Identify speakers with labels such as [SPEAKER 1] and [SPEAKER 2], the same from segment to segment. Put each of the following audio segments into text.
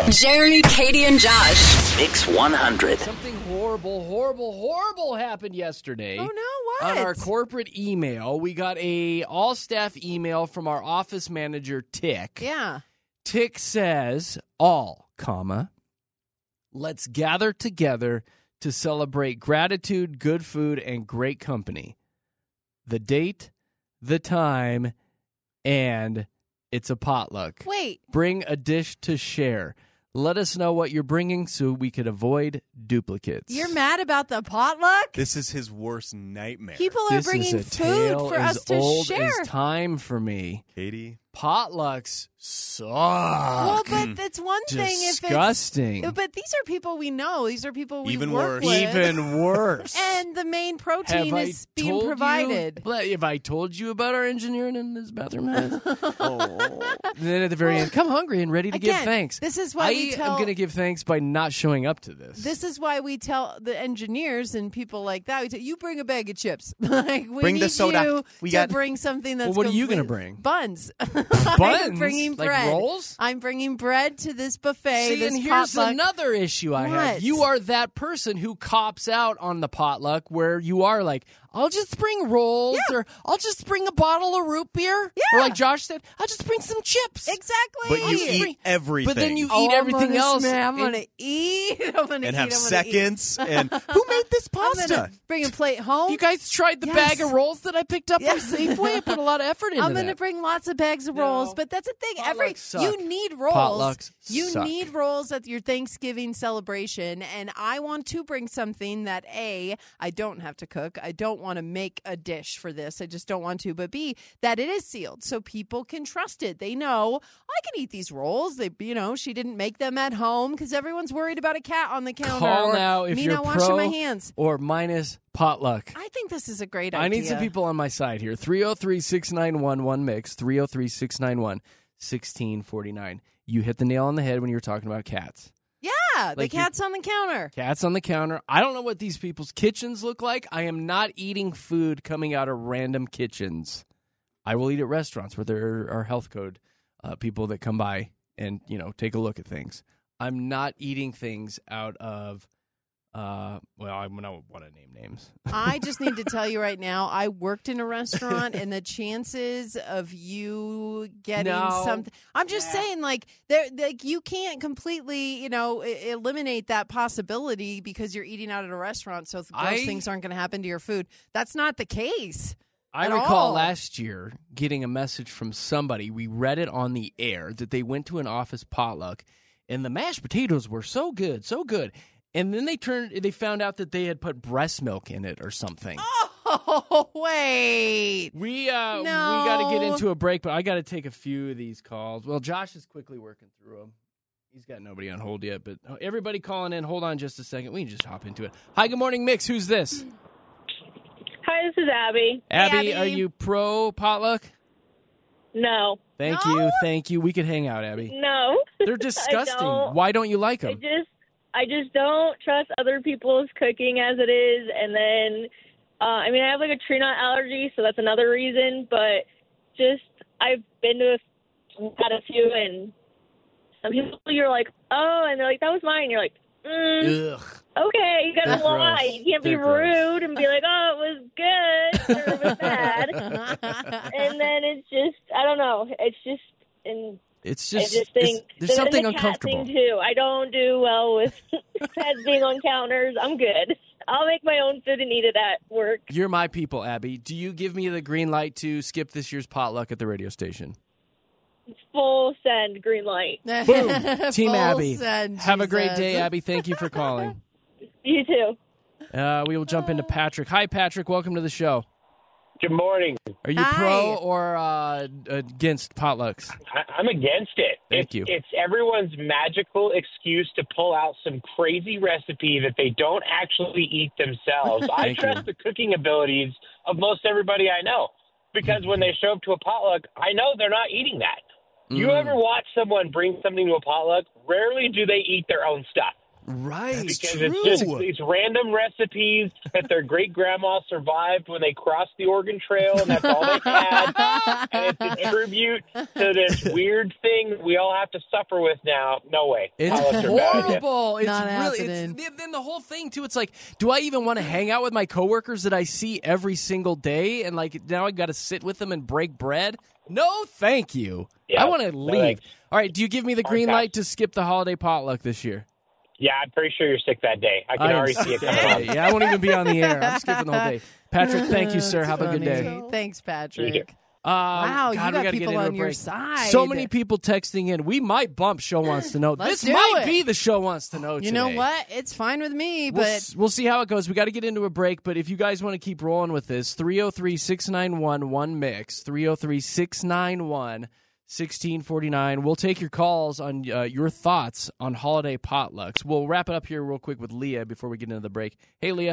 [SPEAKER 1] Jeremy, Katie, and Josh.
[SPEAKER 2] Mix 100.
[SPEAKER 3] Something horrible happened yesterday.
[SPEAKER 4] Oh, no, what?
[SPEAKER 3] On our corporate email, we got a all-staff email from our office manager, Tick.
[SPEAKER 4] Yeah.
[SPEAKER 3] Tick says, let's gather together to celebrate gratitude, good food, and great company. The date, the time, and it's a potluck.
[SPEAKER 4] Wait.
[SPEAKER 3] Bring a dish to share. Let us know what you're bringing so we could avoid duplicates.
[SPEAKER 4] You're mad about the potluck?
[SPEAKER 5] This is his worst nightmare.
[SPEAKER 4] People are bringing food for us to
[SPEAKER 3] old
[SPEAKER 4] share.
[SPEAKER 3] As time for me.
[SPEAKER 5] Katie?
[SPEAKER 3] Potlucks suck.
[SPEAKER 4] Well, but that's one thing if
[SPEAKER 3] disgusting.
[SPEAKER 4] But these are people we know. These are people we
[SPEAKER 5] Even
[SPEAKER 4] work
[SPEAKER 5] worse.
[SPEAKER 4] with.
[SPEAKER 3] Even worse.
[SPEAKER 4] And the main protein is being provided.
[SPEAKER 3] Have I told you about our engineering in this bathroom? And then at the very end, come hungry and ready to give thanks.
[SPEAKER 4] This is why we tell.
[SPEAKER 3] I'm going to give thanks by not showing up to this.
[SPEAKER 4] This is why we tell the engineers and people like that. We tell you bring a bag of chips. Like we
[SPEAKER 5] Bring
[SPEAKER 4] need
[SPEAKER 5] the soda.
[SPEAKER 4] you
[SPEAKER 5] We
[SPEAKER 4] to
[SPEAKER 5] got-
[SPEAKER 4] bring something that's.
[SPEAKER 3] Well, what are you
[SPEAKER 4] going
[SPEAKER 3] gonna bring?
[SPEAKER 4] Buns.
[SPEAKER 3] Buns?
[SPEAKER 4] I'm bringing
[SPEAKER 3] Like
[SPEAKER 4] bread.
[SPEAKER 3] rolls?
[SPEAKER 4] I'm bringing bread to this buffet.
[SPEAKER 3] See,
[SPEAKER 4] this
[SPEAKER 3] and here's
[SPEAKER 4] potluck.
[SPEAKER 3] another issue I have.
[SPEAKER 4] What?
[SPEAKER 3] You are that person who cops out on the potluck where you are like, I'll just bring rolls or I'll just bring a bottle of root beer.
[SPEAKER 4] Yeah.
[SPEAKER 3] Or like Josh said, I'll just bring some chips.
[SPEAKER 4] Exactly.
[SPEAKER 5] But you eat everything.
[SPEAKER 3] But then you
[SPEAKER 4] Oh,
[SPEAKER 3] eat everything else.
[SPEAKER 4] I'm going to eat. I'm going to
[SPEAKER 5] and
[SPEAKER 4] eat.
[SPEAKER 5] have
[SPEAKER 4] I'm
[SPEAKER 5] seconds. And who made this
[SPEAKER 4] I'm
[SPEAKER 5] pasta?
[SPEAKER 4] going to bring a plate home.
[SPEAKER 3] You guys tried the
[SPEAKER 4] Yes.
[SPEAKER 3] bag of rolls that I picked up
[SPEAKER 4] Yeah.
[SPEAKER 3] from Safeway? I put a lot of effort into
[SPEAKER 4] I'm going to
[SPEAKER 3] that.
[SPEAKER 4] bring lots of bags of rolls, but that's the thing.
[SPEAKER 3] Potlucks suck.
[SPEAKER 4] You need rolls.
[SPEAKER 3] Potlucks
[SPEAKER 4] You
[SPEAKER 3] suck.
[SPEAKER 4] need rolls at your Thanksgiving celebration, and I want to bring something that I don't have to cook. I don't want to make a dish for this. I just don't want to. But B, that it is sealed, so people can trust it. They know I can eat these rolls. She didn't make them at home because everyone's worried about a cat on the counter.
[SPEAKER 3] Call
[SPEAKER 4] or
[SPEAKER 3] now if
[SPEAKER 4] me
[SPEAKER 3] you're
[SPEAKER 4] not
[SPEAKER 3] pro
[SPEAKER 4] washing my hands.
[SPEAKER 3] or minus potluck.
[SPEAKER 4] I think this is a great idea.
[SPEAKER 3] I need some people on my side here. 303-691-1MIX, 303-691-1649. You hit the nail on the head when you were talking about cats.
[SPEAKER 4] Yeah, the
[SPEAKER 3] Like
[SPEAKER 4] cat's on the counter.
[SPEAKER 3] Cats on the counter. I don't know what these people's kitchens look like. I am not eating food coming out of random kitchens. I will eat at restaurants where there are health code people that come by and, take a look at things. I'm not eating things out of, I don't want to name names.
[SPEAKER 4] I just need to tell you right now, I worked in a restaurant, and the chances of you getting something, I'm just saying, you can't completely, eliminate that possibility because you're eating out at a restaurant, so gross things aren't going to happen to your food. That's not the case.
[SPEAKER 3] I recall last year getting a message from somebody. We read it on the air that they went to an office potluck, and the mashed potatoes were so good. And then they found out that they had put breast milk in it or something.
[SPEAKER 4] Oh, wait.
[SPEAKER 3] We got to get into a break, but I got to take a few of these calls. Well, Josh is quickly working through them. He's got nobody on hold yet, but everybody calling in, hold on just a second. We can just hop into it. Hi, good morning, Mix. Who's this?
[SPEAKER 6] Hi, this is Abby.
[SPEAKER 3] Abby, are you pro potluck?
[SPEAKER 6] No.
[SPEAKER 3] Thank you. We could hang out, Abby.
[SPEAKER 6] No.
[SPEAKER 3] They're disgusting. Why don't you like them?
[SPEAKER 6] I just don't trust other people's cooking as it is. And then, I have like a tree nut allergy, so that's another reason. But I've been to had a few, and some people you're like, oh, and they're like, that was mine. You're like,
[SPEAKER 3] Ugh.
[SPEAKER 6] okay, you gotta
[SPEAKER 3] They're
[SPEAKER 6] lie.
[SPEAKER 3] gross.
[SPEAKER 6] You can't be
[SPEAKER 3] They're gross.
[SPEAKER 6] rude and be like, oh, it was good or it was bad. And then it's just, I don't know. It's just, and
[SPEAKER 3] It's
[SPEAKER 6] I
[SPEAKER 3] just,
[SPEAKER 6] just think
[SPEAKER 3] there's something
[SPEAKER 6] the cat
[SPEAKER 3] uncomfortable.
[SPEAKER 6] thing too. I don't do well with pets being on counters. I'm good. I'll make my own food and eat it at work.
[SPEAKER 3] You're my people, Abby. Do you give me the green light to skip this year's potluck at the radio station?
[SPEAKER 6] Full send, green light.
[SPEAKER 3] Boom. Team
[SPEAKER 4] Full
[SPEAKER 3] Abby.
[SPEAKER 4] send,
[SPEAKER 3] Have a great
[SPEAKER 4] Jesus.
[SPEAKER 3] day, Abby. Thank you for calling.
[SPEAKER 6] You too.
[SPEAKER 3] We will jump into Patrick. Hi, Patrick. Welcome to the show.
[SPEAKER 7] Good morning.
[SPEAKER 3] Are you
[SPEAKER 4] Hi.
[SPEAKER 3] pro or against potlucks?
[SPEAKER 7] I'm against it.
[SPEAKER 3] Thank you.
[SPEAKER 7] It's everyone's magical excuse to pull out some crazy recipe that they don't actually eat themselves. I
[SPEAKER 3] Thank
[SPEAKER 7] trust the cooking abilities of most everybody I know because when they show up to a potluck, I know they're not eating that. You ever watch someone bring something to a potluck? Rarely do they eat their own stuff.
[SPEAKER 3] Right.
[SPEAKER 7] Because it's just these random recipes that their great grandma survived when they crossed the Oregon Trail, and that's all they had. And it's a tribute to this weird thing we all have to suffer with now. No way.
[SPEAKER 3] It's
[SPEAKER 7] Pilots are bad.
[SPEAKER 3] horrible. It's
[SPEAKER 4] Not
[SPEAKER 3] really. Then the whole thing too. It's like, do I even want to hang out with my coworkers that I see every single day, and like now I got to sit with them and break bread? No, thank you.
[SPEAKER 7] Yeah,
[SPEAKER 3] I want to leave.
[SPEAKER 7] thanks.
[SPEAKER 3] All right, do you give me the green
[SPEAKER 7] Okay.
[SPEAKER 3] light to skip the holiday potluck this year?
[SPEAKER 7] Yeah, I'm pretty sure you're sick that day. I can
[SPEAKER 3] am
[SPEAKER 7] already see it coming
[SPEAKER 3] sick.
[SPEAKER 7] on.
[SPEAKER 3] Yeah, I won't even be on the air. I'm skipping the whole day. Patrick, thank you, sir. Have a good day.
[SPEAKER 4] Funny. Thanks, Patrick.
[SPEAKER 3] Wow,
[SPEAKER 4] you got people on your side.
[SPEAKER 3] So many people texting in. We might bump Show Wants to Know.
[SPEAKER 4] Let's
[SPEAKER 3] This
[SPEAKER 4] do
[SPEAKER 3] might
[SPEAKER 4] it.
[SPEAKER 3] be the Show Wants to Know today.
[SPEAKER 4] You know what? It's fine with me, but
[SPEAKER 3] We'll see how it goes. We got to get into a break, but if you guys want to keep rolling with this, 303-691-1MIX, 303-691-1649. We'll take your calls on your thoughts on holiday potlucks. We'll wrap it up here real quick with Leah before we get into the break. Hey, Leah.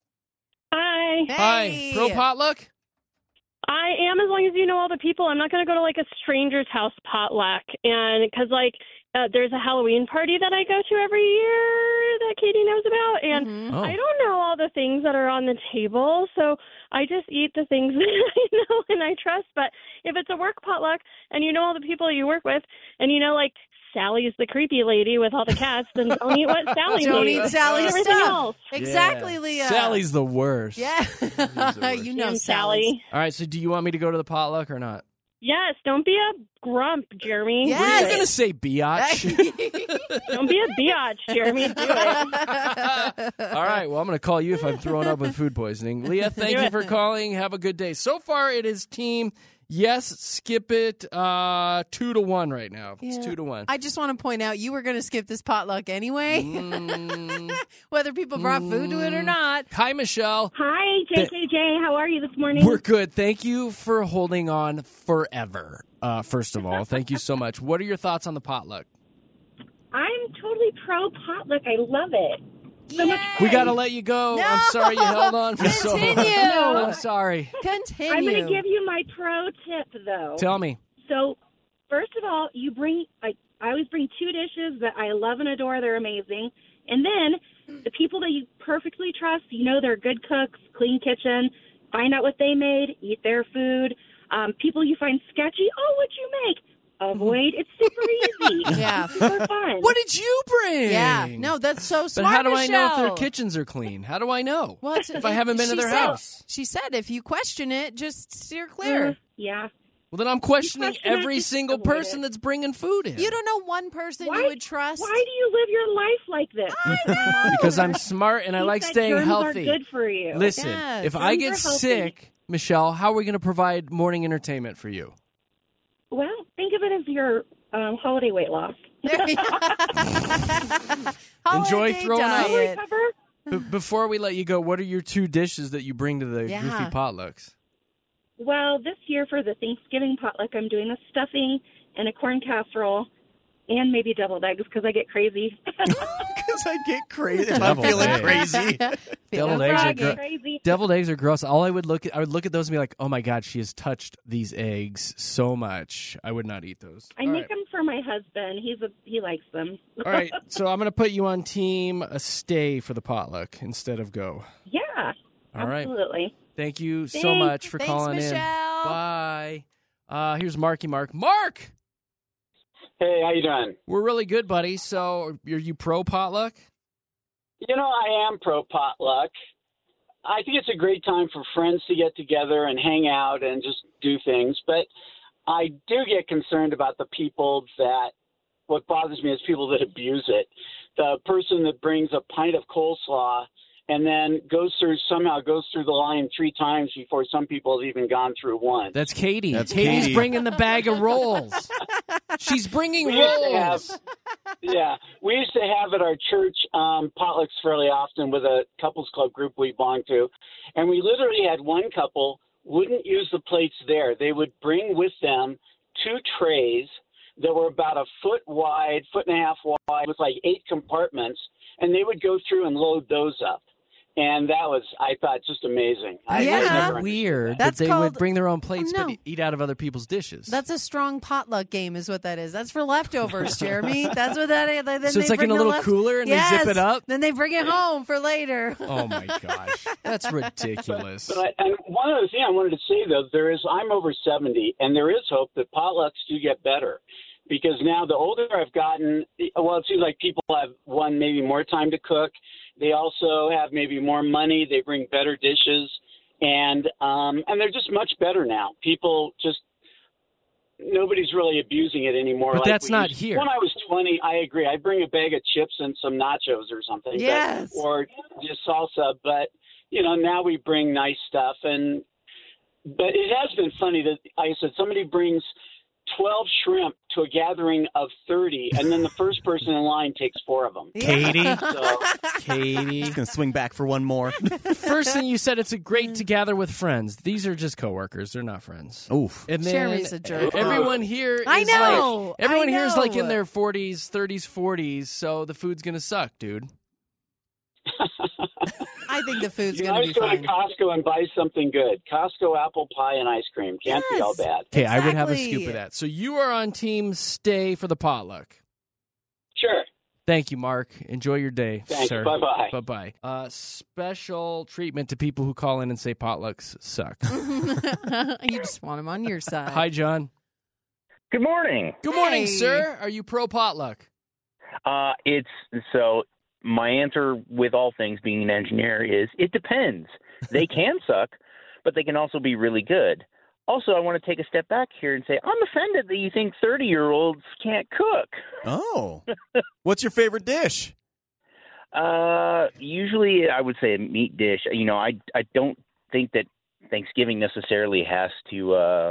[SPEAKER 6] Hi.
[SPEAKER 3] Hi. Pro potluck?
[SPEAKER 6] I am, as long as you know all the people. I'm not going to go to like a stranger's house potluck, and because there's a Halloween party that I go to every year that Katie knows about, and
[SPEAKER 3] Oh.
[SPEAKER 6] I don't know all the things that are on the table, so I just eat the things that I know and I trust. But if it's a work potluck and you know all the people you work with, and you know like Sally's the creepy lady with all the cats, then don't eat what Sally
[SPEAKER 4] don't
[SPEAKER 6] made.
[SPEAKER 4] eat Sally's
[SPEAKER 6] Everything
[SPEAKER 4] stuff.
[SPEAKER 6] else.
[SPEAKER 4] Exactly,
[SPEAKER 3] Yeah.
[SPEAKER 4] Leah.
[SPEAKER 3] Sally's the worst.
[SPEAKER 4] Yeah. You know
[SPEAKER 6] Damn,
[SPEAKER 4] Sally.
[SPEAKER 3] All right, so do you want me to go to the potluck or not?
[SPEAKER 6] Yes, don't be a grump, Jeremy.
[SPEAKER 4] Yes.
[SPEAKER 3] Were you
[SPEAKER 6] Do
[SPEAKER 3] going to
[SPEAKER 6] it.
[SPEAKER 3] say biatch?
[SPEAKER 6] Don't be a biatch, Jeremy. Do it.
[SPEAKER 3] All right, well, I'm going to call you if I'm throwing up with food poisoning. Leah, thank
[SPEAKER 6] Do
[SPEAKER 3] you
[SPEAKER 6] it.
[SPEAKER 3] for calling. Have a good day. So far, it is team yes, skip it 2-1 right now. It's
[SPEAKER 4] Yeah.
[SPEAKER 3] 2-1.
[SPEAKER 4] I just want to point out you were going to skip this potluck anyway, whether people brought food to it or not.
[SPEAKER 3] Hi, Michelle.
[SPEAKER 2] Hi, JKJ. How are you this morning?
[SPEAKER 3] We're good. Thank you for holding on forever, first of all. Thank you so much. What are your thoughts on the potluck?
[SPEAKER 2] I'm totally pro potluck. I love it. So much
[SPEAKER 3] We got to let you go.
[SPEAKER 4] No!
[SPEAKER 3] I'm sorry you held on for so long.
[SPEAKER 4] Continue.
[SPEAKER 3] I'm sorry.
[SPEAKER 4] Continue.
[SPEAKER 2] I'm going to give you my pro tip, though.
[SPEAKER 3] Tell me.
[SPEAKER 2] So, first of all, you bring I always bring 2 dishes that I love and adore. They're amazing. And then the people that you perfectly trust, you know they're good cooks, clean kitchen, find out what they made, eat their food. People you find sketchy, oh, what'd you make? Avoid. It's super easy.
[SPEAKER 4] Yeah.
[SPEAKER 2] Super fun.
[SPEAKER 3] What did you bring?
[SPEAKER 4] Yeah. No, that's so
[SPEAKER 3] But
[SPEAKER 4] smart.
[SPEAKER 3] how do I know if their
[SPEAKER 4] Michelle.
[SPEAKER 3] kitchens are clean? How do I know?
[SPEAKER 4] Well, it's-
[SPEAKER 3] if I haven't been to
[SPEAKER 4] she
[SPEAKER 3] their
[SPEAKER 4] said-
[SPEAKER 3] house?
[SPEAKER 4] She said if you question it, just steer clear.
[SPEAKER 2] Yeah.
[SPEAKER 3] Well, then I'm questioning
[SPEAKER 2] question it,
[SPEAKER 3] every
[SPEAKER 2] just
[SPEAKER 3] single
[SPEAKER 2] avoid
[SPEAKER 3] person
[SPEAKER 2] it.
[SPEAKER 3] that's bringing food in.
[SPEAKER 4] You don't know one person
[SPEAKER 2] Why-
[SPEAKER 4] you would trust.
[SPEAKER 2] Why do you live your life like this?
[SPEAKER 3] Because I'm smart and I
[SPEAKER 2] Think
[SPEAKER 3] like
[SPEAKER 2] that
[SPEAKER 3] staying
[SPEAKER 2] germs
[SPEAKER 3] healthy.
[SPEAKER 2] Are good for you.
[SPEAKER 3] Listen,
[SPEAKER 4] Yes.
[SPEAKER 3] if I
[SPEAKER 2] Germs
[SPEAKER 3] get
[SPEAKER 2] are healthy.
[SPEAKER 3] sick, Michelle, how are we going to provide morning entertainment for you?
[SPEAKER 2] Well, think of it as your holiday weight loss.
[SPEAKER 3] Enjoy
[SPEAKER 4] Holiday
[SPEAKER 3] throwing up.
[SPEAKER 4] diet.
[SPEAKER 2] Recover.
[SPEAKER 3] Before we let you go, what are your 2 dishes that you bring to the
[SPEAKER 4] Yeah.
[SPEAKER 3] goofy potlucks?
[SPEAKER 2] Well, this year for the Thanksgiving potluck, I'm doing a stuffing and a corn casserole, and maybe deviled eggs because I get crazy.
[SPEAKER 5] Because I get crazy if I'm
[SPEAKER 3] Deviled
[SPEAKER 5] feeling
[SPEAKER 3] eggs.
[SPEAKER 5] crazy.
[SPEAKER 3] Deviled
[SPEAKER 4] Feeling
[SPEAKER 3] eggs are
[SPEAKER 4] froggy.
[SPEAKER 3] gro-
[SPEAKER 2] Crazy.
[SPEAKER 3] Deviled eggs are gross. I would look at those and be like, "Oh my god, she has touched these eggs so much. I would not eat those."
[SPEAKER 2] I
[SPEAKER 3] All
[SPEAKER 2] make
[SPEAKER 3] right.
[SPEAKER 2] them for my husband. He likes them.
[SPEAKER 3] All right, so I'm going to put you on team stay for the potluck instead of go.
[SPEAKER 2] Yeah.
[SPEAKER 3] All right.
[SPEAKER 2] Absolutely.
[SPEAKER 3] Thank you so
[SPEAKER 2] Thanks.
[SPEAKER 3] much for
[SPEAKER 4] Thanks,
[SPEAKER 3] calling in.
[SPEAKER 4] Michelle.
[SPEAKER 3] Bye. Here's Marky Mark. Mark,
[SPEAKER 8] Hey, how you doing?
[SPEAKER 3] we're really good, buddy. So, are you pro potluck?
[SPEAKER 8] You know, I am pro potluck. I think it's a great time for friends to get together and hang out and just do things. But I do get concerned about the people that, what bothers me is people that abuse it. The person that brings a pint of coleslaw and then somehow goes through the line 3 times before some people have even gone through one.
[SPEAKER 3] That's Katie.
[SPEAKER 5] That's
[SPEAKER 3] Katie's
[SPEAKER 5] Katie.
[SPEAKER 3] bringing the bag of rolls. She's bringing
[SPEAKER 8] We used to
[SPEAKER 3] rolls.
[SPEAKER 8] Yeah, we used to have at our church potlucks fairly often with a couples club group we belonged to, and we literally had one couple wouldn't use the plates there. They would bring with them 2 trays that were about a foot and a half wide with like 8 compartments, and they would go through and load those up. And I thought, just amazing.
[SPEAKER 4] Yeah.
[SPEAKER 8] I've never
[SPEAKER 3] That's
[SPEAKER 8] understood
[SPEAKER 3] weird
[SPEAKER 8] that.
[SPEAKER 3] that they
[SPEAKER 4] called-
[SPEAKER 3] would bring their own plates
[SPEAKER 4] no.
[SPEAKER 3] but eat out of other people's dishes.
[SPEAKER 4] That's a strong potluck game, is what that is. That's for leftovers, Jeremy. That's what that is. Then
[SPEAKER 3] So it's
[SPEAKER 4] they
[SPEAKER 3] like in
[SPEAKER 4] bring
[SPEAKER 3] a
[SPEAKER 4] the
[SPEAKER 3] little cooler and they
[SPEAKER 4] Yes.
[SPEAKER 3] zip it up?
[SPEAKER 4] Then they bring it home for later.
[SPEAKER 3] Oh, my gosh. That's ridiculous.
[SPEAKER 8] And one other thing I wanted to say, though, I'm over 70, and there is hope that potlucks do get better. Because now the older I've gotten, well, it seems like people have, maybe more time to cook. They also have maybe more money. They bring better dishes. And they're just much better now. Nobody's really abusing it anymore.
[SPEAKER 3] But
[SPEAKER 8] like
[SPEAKER 3] that's
[SPEAKER 8] we
[SPEAKER 3] not
[SPEAKER 8] used-
[SPEAKER 3] here.
[SPEAKER 8] When I was 20, I agree. I'd bring a bag of chips and some nachos or something.
[SPEAKER 4] Yes.
[SPEAKER 8] Or just salsa. But, now we bring nice stuff. But it has been funny that, like I said, somebody brings 12 shrimp to a gathering of 30, and then the first person in line takes 4 of them.
[SPEAKER 5] Katie.
[SPEAKER 8] So,
[SPEAKER 3] Katie.
[SPEAKER 5] He's going to swing back for one more.
[SPEAKER 3] First thing you said, it's great to gather with friends. These are just coworkers. They're not friends.
[SPEAKER 5] Oof.
[SPEAKER 3] And then
[SPEAKER 4] Jeremy's a jerk.
[SPEAKER 3] everyone here is
[SPEAKER 4] I know.
[SPEAKER 3] like, everyone
[SPEAKER 4] I
[SPEAKER 3] here is like
[SPEAKER 4] know.
[SPEAKER 3] in their 40s, 30s, 40s, so the food's going to suck, dude.
[SPEAKER 4] I think the food's
[SPEAKER 8] you
[SPEAKER 4] going to
[SPEAKER 8] always
[SPEAKER 4] be
[SPEAKER 8] go to
[SPEAKER 4] fine.
[SPEAKER 8] Costco and buy something good. Costco apple pie and ice cream. Can't be all
[SPEAKER 4] Yes.
[SPEAKER 8] bad.
[SPEAKER 3] Okay, I would have a
[SPEAKER 4] Exactly.
[SPEAKER 3] scoop of that. So you are on team stay for the potluck.
[SPEAKER 8] Sure.
[SPEAKER 3] Thank you, Mark. Enjoy your day,
[SPEAKER 8] Thanks.
[SPEAKER 3] sir.
[SPEAKER 8] Bye-bye.
[SPEAKER 3] Bye-bye. Special treatment to people who call in and say potlucks suck.
[SPEAKER 4] You just want them on your side.
[SPEAKER 3] Hi, John.
[SPEAKER 9] Good morning.
[SPEAKER 3] Good morning,
[SPEAKER 4] Hey.
[SPEAKER 3] sir. Are you pro potluck?
[SPEAKER 9] My answer with all things being an engineer is it depends. They can suck, but they can also be really good. Also, I want to take a step back here and say I'm offended that you think 30-year-olds can't cook.
[SPEAKER 5] Oh. What's your favorite dish?
[SPEAKER 9] Usually I would say a meat dish. I don't think that Thanksgiving necessarily has to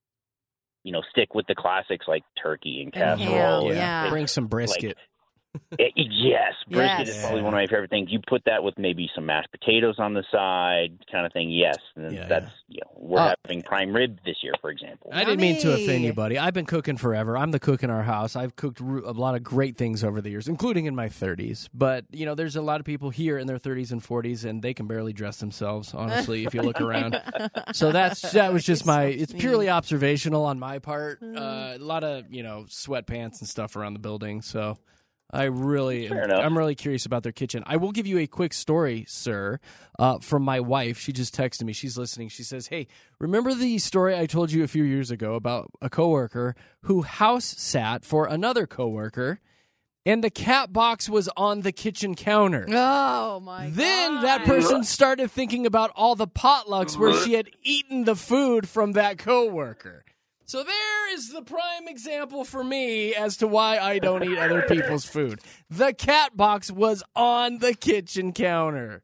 [SPEAKER 9] stick with the classics like turkey and
[SPEAKER 4] And
[SPEAKER 9] casserole.
[SPEAKER 4] ham, yeah.
[SPEAKER 3] Bring some brisket.
[SPEAKER 9] Yes, brisket is
[SPEAKER 4] Yes.
[SPEAKER 9] probably one of my favorite things. You put that with maybe some mashed potatoes on the side, kind of thing. Yes, and
[SPEAKER 3] Yeah,
[SPEAKER 9] that's we're having prime rib this year, for example.
[SPEAKER 3] I didn't mean to
[SPEAKER 4] Yummy.
[SPEAKER 3] offend you, buddy. I've been cooking forever. I'm the cook in our house. I've cooked a lot of great things over the years, including in my 30s. But, there's a lot of people here in their 30s and 40s, and they can barely dress themselves, honestly, if you look around. So that was just it's purely observational on my part. A lot of, sweatpants and stuff around the building. So I'm really curious about their kitchen. I will give you a quick story, sir, from my wife. She just texted me. She's listening. She says, hey, remember the story I told you a few years ago about a coworker who house sat for another coworker, and the cat box was on the kitchen counter?
[SPEAKER 4] Oh, my
[SPEAKER 3] Then
[SPEAKER 4] God.
[SPEAKER 3] that person started thinking about all the potlucks where she had eaten the food from that coworker. So there is the prime example for me as to why I don't eat other people's food. The cat box was on the kitchen counter.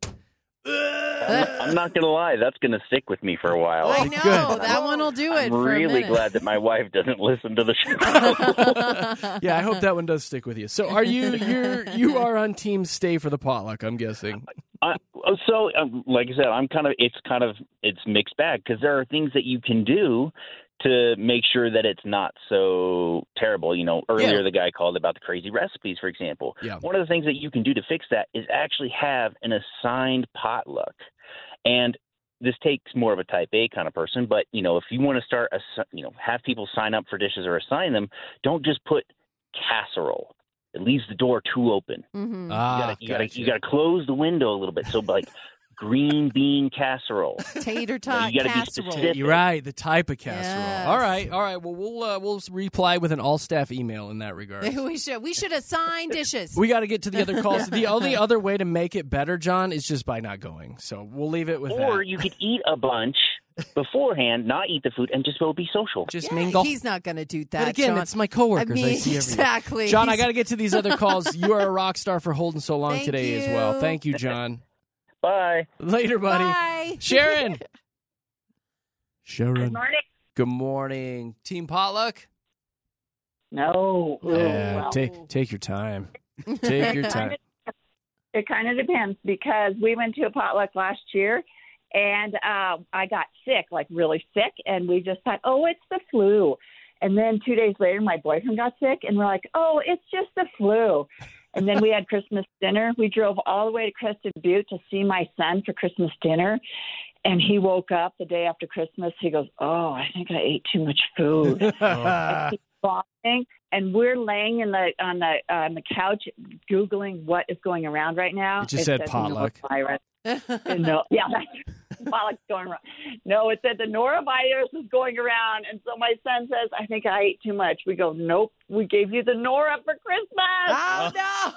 [SPEAKER 9] I'm not going to lie, that's going to stick with me for a while.
[SPEAKER 4] I know.
[SPEAKER 3] Good.
[SPEAKER 4] That one will do it
[SPEAKER 9] I'm
[SPEAKER 4] for a
[SPEAKER 9] really
[SPEAKER 4] minute.
[SPEAKER 9] glad that my wife doesn't listen to the show.
[SPEAKER 3] Yeah, I hope that one does stick with you. So are you are on team stay for the potluck, I'm guessing.
[SPEAKER 9] Like I said, it's mixed bag because there are things that you can do to make sure that it's not so terrible. Earlier the guy called about the crazy recipes, for example.
[SPEAKER 3] Yeah.
[SPEAKER 9] One of the things that you can do to fix that is actually have an assigned potluck. And this takes more of a type A kind of person, but if you want to start have people sign up for dishes or assign them, don't just put casserole. It leaves the door too open.
[SPEAKER 4] Mm-hmm.
[SPEAKER 9] You gotta close the window a little bit. So like green bean casserole.
[SPEAKER 4] Tater tot
[SPEAKER 9] You gotta be
[SPEAKER 4] casserole.
[SPEAKER 9] specific.
[SPEAKER 3] You're right, the type of casserole.
[SPEAKER 4] Yes.
[SPEAKER 3] All right. Well, we'll reply with an all-staff email in that regard.
[SPEAKER 4] We should assign dishes.
[SPEAKER 3] We got to get to the other calls. The only other way to make it better, John, is just by not going. So we'll leave it with
[SPEAKER 9] Or
[SPEAKER 3] that.
[SPEAKER 9] you could eat a bunch beforehand, not eat the food, and just go be social.
[SPEAKER 3] Just
[SPEAKER 4] Yeah,
[SPEAKER 3] mingle.
[SPEAKER 4] he's not going to do that.
[SPEAKER 3] But again,
[SPEAKER 4] John.
[SPEAKER 3] it's my coworkers. I see every
[SPEAKER 4] exactly.
[SPEAKER 3] John, I got to get to these other calls. You are a rock star for holding so long
[SPEAKER 4] Thank
[SPEAKER 3] today as
[SPEAKER 4] you.
[SPEAKER 3] well. Thank you, John.
[SPEAKER 9] Bye.
[SPEAKER 3] Later, buddy.
[SPEAKER 4] Bye.
[SPEAKER 3] Sharon. Sharon.
[SPEAKER 10] Good morning.
[SPEAKER 3] Good morning. Team Potluck?
[SPEAKER 10] No.
[SPEAKER 3] Yeah,
[SPEAKER 10] Well,
[SPEAKER 3] take your time. Take your time.
[SPEAKER 10] It kind of depends because we went to a potluck last year and I got sick, like really sick. And we just thought, oh, it's the flu. And then 2 days later, my boyfriend got sick and we're like, oh, it's just the flu. And then we had Christmas dinner. We drove all the way to Crested Butte to see my son for Christmas dinner. And he woke up the day after Christmas. He goes, "Oh, I think I ate too much food." I keep vomiting, and we're laying on the couch Googling what is going around right now.
[SPEAKER 3] It just said potluck.
[SPEAKER 10] No, yeah, that's potluck's going around. No, it said the norovirus is going around, and so my son says, "I think I ate too much." We go, "Nope, we gave you the Nora for Christmas."
[SPEAKER 4] Oh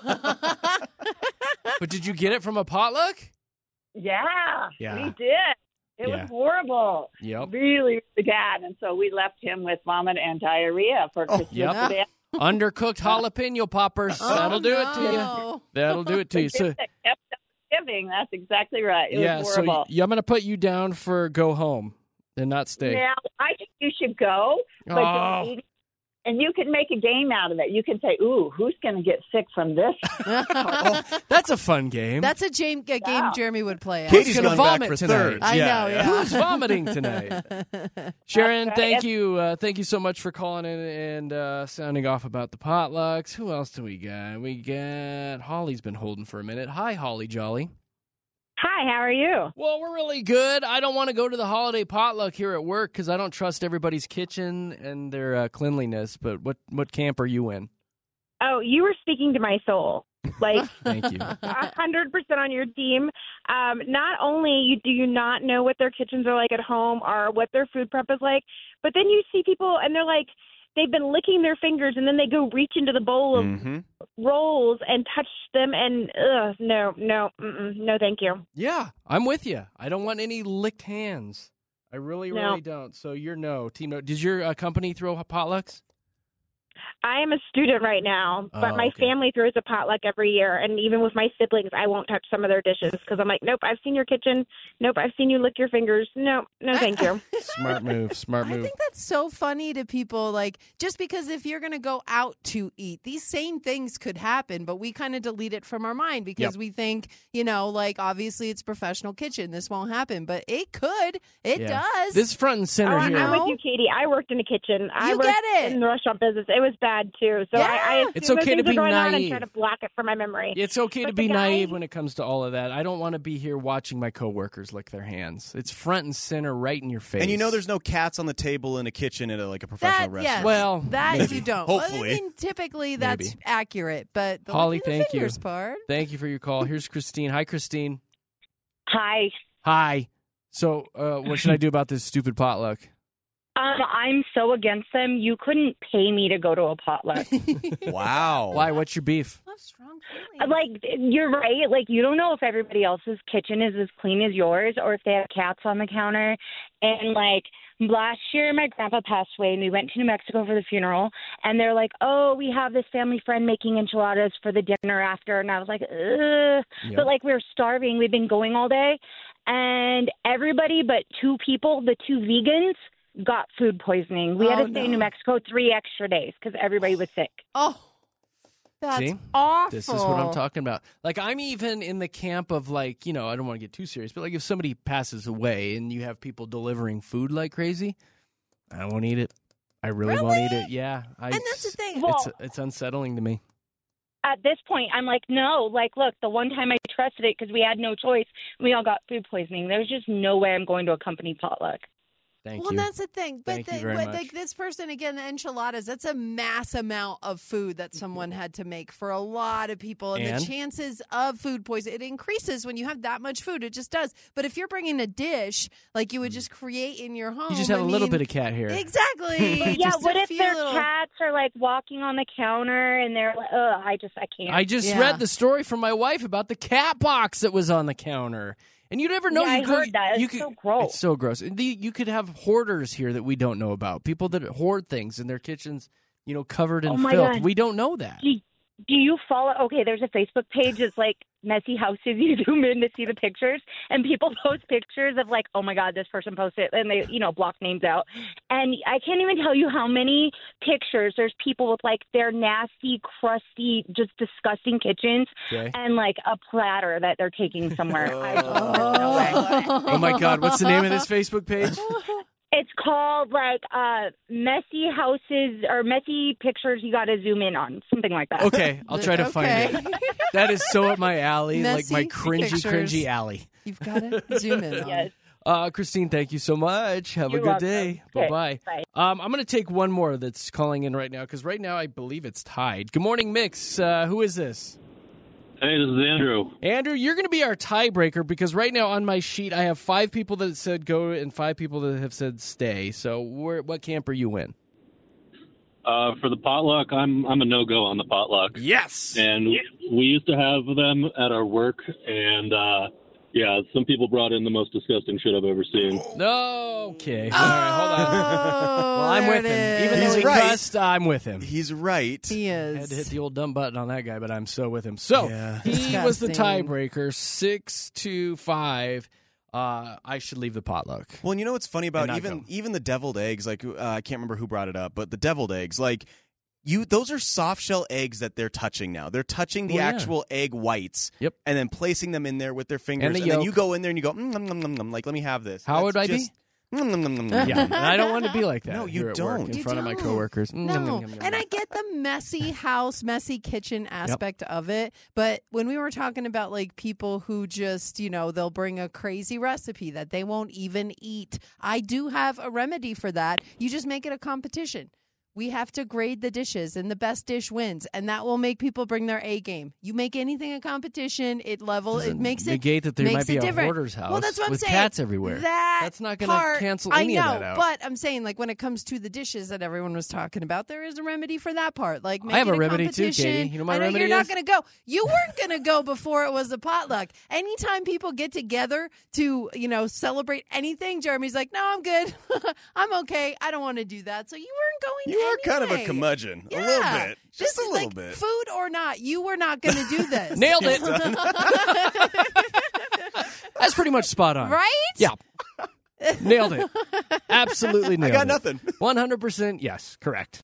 [SPEAKER 4] no!
[SPEAKER 3] But did you get it from a potluck?
[SPEAKER 10] Yeah,
[SPEAKER 3] Yeah.
[SPEAKER 10] we did. It was horrible.
[SPEAKER 3] Yep.
[SPEAKER 10] Really, really bad. And so we left him with vomit and diarrhea for Christmas
[SPEAKER 3] Yep.
[SPEAKER 10] Day.
[SPEAKER 3] Undercooked jalapeno poppers. That'll do it to you. That'll do it to you. So,
[SPEAKER 10] Thanksgiving. That's exactly right. It
[SPEAKER 3] yeah,
[SPEAKER 10] was
[SPEAKER 3] so
[SPEAKER 10] horrible.
[SPEAKER 3] I'm going to put you down for go home and not stay.
[SPEAKER 10] Now, I think you should go, but
[SPEAKER 3] Oh.
[SPEAKER 10] don't eat. And you can make a game out of it. You can say, "Ooh, who's going to get sick from this?"
[SPEAKER 3] That's a fun game.
[SPEAKER 4] That's a game Jeremy would play.
[SPEAKER 5] Katie's
[SPEAKER 3] going to
[SPEAKER 5] going back
[SPEAKER 3] vomit
[SPEAKER 5] for
[SPEAKER 3] tonight.
[SPEAKER 5] third.
[SPEAKER 4] I know, yeah.
[SPEAKER 3] Who's vomiting tonight? Sharon,
[SPEAKER 10] right.
[SPEAKER 3] thank you. Thank you so much for calling in and sounding off about the potlucks. Who else do we got? We got Holly's been holding for a minute. Hi, Holly Jolly.
[SPEAKER 2] Hi, how are you?
[SPEAKER 3] Well, we're really good. I don't want to go to the holiday potluck here at work because I don't trust everybody's kitchen and their cleanliness. But what camp are you in?
[SPEAKER 2] Oh, you were speaking to my soul. Like,
[SPEAKER 3] Thank you.
[SPEAKER 2] 100% on your team. Not only do you not know what their kitchens are like at home or what their food prep is like, but then you see people and they're like, they've been licking their fingers and then they go reach into the bowl of rolls and touch them and no, thank you.
[SPEAKER 3] Yeah, I'm with you. I don't want any licked hands. I really don't. So you're no. Team no. Does your company throw potlucks?
[SPEAKER 2] I am a student right now, but
[SPEAKER 3] Oh,
[SPEAKER 2] my
[SPEAKER 3] okay.
[SPEAKER 2] family throws a potluck every year. And even with my siblings, I won't touch some of their dishes because I'm like, nope, I've seen your kitchen. Nope, I've seen you lick your fingers. No, thank you.
[SPEAKER 3] Smart move. Smart
[SPEAKER 4] I
[SPEAKER 3] move.
[SPEAKER 4] think that's so funny to people, like, just because if you're going to go out to eat, these same things could happen, but we kind of delete it from our mind because we think, like, obviously it's professional kitchen. This won't happen, but it could. It does.
[SPEAKER 3] This front and center here.
[SPEAKER 2] I'm with you, Katie. I worked in a kitchen. I
[SPEAKER 4] You
[SPEAKER 2] worked
[SPEAKER 4] get it.
[SPEAKER 2] in the restaurant business. It was bad, too. So I
[SPEAKER 3] It's
[SPEAKER 2] assume
[SPEAKER 3] okay
[SPEAKER 2] things
[SPEAKER 3] to be
[SPEAKER 2] are going on and
[SPEAKER 3] naive.
[SPEAKER 2] try to block it from my memory.
[SPEAKER 3] It's okay to
[SPEAKER 2] But
[SPEAKER 3] be
[SPEAKER 2] the guy-
[SPEAKER 3] naive when it comes to all of that. I don't want to be here watching my coworkers lick their hands. It's front and center, right in your face.
[SPEAKER 5] And there's no cats on the table in a kitchen at a professional restaurant.
[SPEAKER 4] Yes,
[SPEAKER 3] Well,
[SPEAKER 4] that
[SPEAKER 3] maybe.
[SPEAKER 4] you don't.
[SPEAKER 5] Hopefully.
[SPEAKER 4] Well, I mean, typically that's
[SPEAKER 3] Maybe.
[SPEAKER 4] accurate, but the
[SPEAKER 3] Holly,
[SPEAKER 4] licking the
[SPEAKER 3] thank you.
[SPEAKER 4] fingers part.
[SPEAKER 3] Thank you for your call. Here's Christine. Hi, Christine.
[SPEAKER 6] Hi.
[SPEAKER 3] Hi. So, what should I do about this stupid potluck?
[SPEAKER 6] I'm so against them. You couldn't pay me to go to a potluck.
[SPEAKER 5] Wow.
[SPEAKER 3] Why? What's your beef?
[SPEAKER 4] Oh, strong feelings.
[SPEAKER 6] Like, you're right. Like, you don't know if everybody else's kitchen is as clean as yours or if they have cats on the counter. And, like, last year my grandpa passed away and we went to New Mexico for the funeral. And they're like, oh, we have this family friend making enchiladas for the dinner after. And I was like, ugh.
[SPEAKER 3] Yep.
[SPEAKER 6] But, like, we were starving. We've been going all day. And everybody but two people, the two vegans, got food poisoning. We had to stay in New Mexico 3 extra days because everybody was sick.
[SPEAKER 4] Oh, that's
[SPEAKER 3] See?
[SPEAKER 4] awful.
[SPEAKER 3] This is what I'm talking about. Like, I'm even in the camp of, like, I don't want to get too serious, but, like, if somebody passes away and you have people delivering food like crazy, I won't eat it. I really won't eat it. Yeah.
[SPEAKER 4] And that's the thing.
[SPEAKER 3] It's unsettling to me.
[SPEAKER 6] At this point, I'm like, no, like, look, the one time I trusted it because we had no choice, we all got food poisoning. There's just no way I'm going to a company potluck.
[SPEAKER 3] Thank
[SPEAKER 4] Well,
[SPEAKER 3] you.
[SPEAKER 4] that's the thing. But
[SPEAKER 3] Thank you very much.
[SPEAKER 4] like this person, again, the enchiladas, that's a mass amount of food that someone had to make for a lot of people. And
[SPEAKER 3] And?
[SPEAKER 4] the chances of food poisoning, it increases when you have that much food. It just does. But if you're bringing a dish like you would just create in your home.
[SPEAKER 3] You just have a little bit of cat hair.
[SPEAKER 4] Exactly.
[SPEAKER 6] But yeah,
[SPEAKER 4] Just
[SPEAKER 6] what
[SPEAKER 4] a
[SPEAKER 6] if
[SPEAKER 4] few
[SPEAKER 6] their
[SPEAKER 4] little-
[SPEAKER 6] cats are like walking on the counter and they're like, I can't.
[SPEAKER 3] I just read the story from my wife about the cat box that was on the counter. And you never know.
[SPEAKER 6] Yeah, I heard that. It's so gross.
[SPEAKER 3] It's so gross. You could have hoarders here that we don't know about. People that hoard things in their kitchens, covered in
[SPEAKER 6] Oh my
[SPEAKER 3] filth.
[SPEAKER 6] God.
[SPEAKER 3] We don't know that.
[SPEAKER 6] Do you follow? Okay, there's a Facebook page. It's like messy houses. You zoom in to see the pictures, and people post pictures of like, oh my God, this person posted, and they block names out. And I can't even tell you how many pictures. There's people with like their nasty, crusty, just disgusting kitchens,
[SPEAKER 3] Okay.
[SPEAKER 6] and like a platter that they're taking somewhere. I just, there's no way.
[SPEAKER 3] Oh my God, what's the name of this Facebook page?
[SPEAKER 11] It's called like messy houses or messy pictures you got to zoom in on, something like that.
[SPEAKER 3] Okay, I'll try to find it. That is so up my alley, like my
[SPEAKER 4] Messy
[SPEAKER 3] cringy alley.
[SPEAKER 4] You've got to zoom in on.
[SPEAKER 11] Yes.
[SPEAKER 3] Christine, thank you so much. Have
[SPEAKER 11] You're
[SPEAKER 3] a good
[SPEAKER 11] welcome.
[SPEAKER 3] day.
[SPEAKER 11] Okay,
[SPEAKER 3] Bye-bye.
[SPEAKER 11] bye.
[SPEAKER 3] I'm going to take one more that's calling in right now, because right now I believe it's tied. Good morning, Mix. Who is this?
[SPEAKER 12] Hey, this is Andrew.
[SPEAKER 3] Andrew, you're going to be our tiebreaker, because right now on my sheet I have 5 people that said go and 5 people that have said stay. So what camp are you in?
[SPEAKER 12] For the potluck, I'm a no-go on the potluck.
[SPEAKER 3] Yes!
[SPEAKER 12] And we used to have them at our work, and yeah, some people brought in the most disgusting shit I've ever seen.
[SPEAKER 3] No. Okay. All right, hold on. Well, I'm with him. Even though
[SPEAKER 5] He's
[SPEAKER 3] he
[SPEAKER 5] right.
[SPEAKER 3] cussed, I'm with him.
[SPEAKER 5] He's right.
[SPEAKER 4] He is.
[SPEAKER 3] I had to hit the old dumb button on that guy, but I'm so with him. So
[SPEAKER 5] Yeah.
[SPEAKER 3] he was the
[SPEAKER 4] Disgusting.
[SPEAKER 3] tiebreaker, 6-5. I should leave the potluck.
[SPEAKER 5] Well, and you know what's funny about
[SPEAKER 3] And not
[SPEAKER 5] even the deviled eggs? Like I can't remember who brought it up, but the deviled eggs, like those are soft shell eggs that they're touching now. They're touching the
[SPEAKER 3] Oh, yeah.
[SPEAKER 5] actual egg whites,
[SPEAKER 3] Yep.
[SPEAKER 5] and then placing them in there with their fingers,
[SPEAKER 3] And the
[SPEAKER 5] then you
[SPEAKER 3] yolk.
[SPEAKER 5] go in there and you go, nom, nom, nom, nom, like let me have this.
[SPEAKER 3] How
[SPEAKER 5] That's
[SPEAKER 3] would I
[SPEAKER 5] just,
[SPEAKER 3] be?
[SPEAKER 5] Nom, nom, nom, nom, nom.
[SPEAKER 3] Yeah, and I don't want to be like that.
[SPEAKER 5] No, you
[SPEAKER 3] here at work
[SPEAKER 5] don't.
[SPEAKER 3] in
[SPEAKER 4] You
[SPEAKER 3] front of my
[SPEAKER 4] don't.
[SPEAKER 3] coworkers.
[SPEAKER 4] No, and I get the messy house, messy kitchen aspect of it. But when we were talking about like people who just, they'll bring a crazy recipe that they won't even eat, I do have a remedy for that. You just make it a competition. We have to grade the dishes, and the best dish wins, and that will make people bring their A game. You make anything a competition, it makes it
[SPEAKER 3] negate that there
[SPEAKER 4] makes
[SPEAKER 3] might be
[SPEAKER 4] it
[SPEAKER 3] a
[SPEAKER 4] different.
[SPEAKER 3] hoarder's house
[SPEAKER 4] Well, that's what I'm
[SPEAKER 3] with
[SPEAKER 4] saying.
[SPEAKER 3] cats everywhere. That's not going to
[SPEAKER 4] part,
[SPEAKER 3] cancel
[SPEAKER 4] I
[SPEAKER 3] any
[SPEAKER 4] know,
[SPEAKER 3] of that out.
[SPEAKER 4] but I'm saying, like, when it comes to the dishes that everyone was talking about, there is a remedy for that part. Like, make
[SPEAKER 3] I have
[SPEAKER 4] it
[SPEAKER 3] a remedy too,
[SPEAKER 4] competition.
[SPEAKER 3] Katie. You know my
[SPEAKER 4] I know
[SPEAKER 3] remedy
[SPEAKER 4] you're not
[SPEAKER 3] is?
[SPEAKER 4] going to go. You weren't going to go before it was a potluck. Anytime people get together to, celebrate anything, Jeremy's like, no, I'm good. I'm okay. I don't want to do that. So you weren't going.
[SPEAKER 5] You are kind of a
[SPEAKER 4] anyway.
[SPEAKER 5] curmudgeon, a
[SPEAKER 4] Yeah.
[SPEAKER 5] little bit, just
[SPEAKER 4] This
[SPEAKER 5] a
[SPEAKER 4] is
[SPEAKER 5] little
[SPEAKER 4] like,
[SPEAKER 5] bit.
[SPEAKER 4] Food or not, you were not going to do this.
[SPEAKER 3] Nailed it. That's pretty much spot on.
[SPEAKER 4] Right?
[SPEAKER 3] Yeah. Nailed it. Absolutely nailed it.
[SPEAKER 5] I got nothing.
[SPEAKER 3] 100% yes, correct.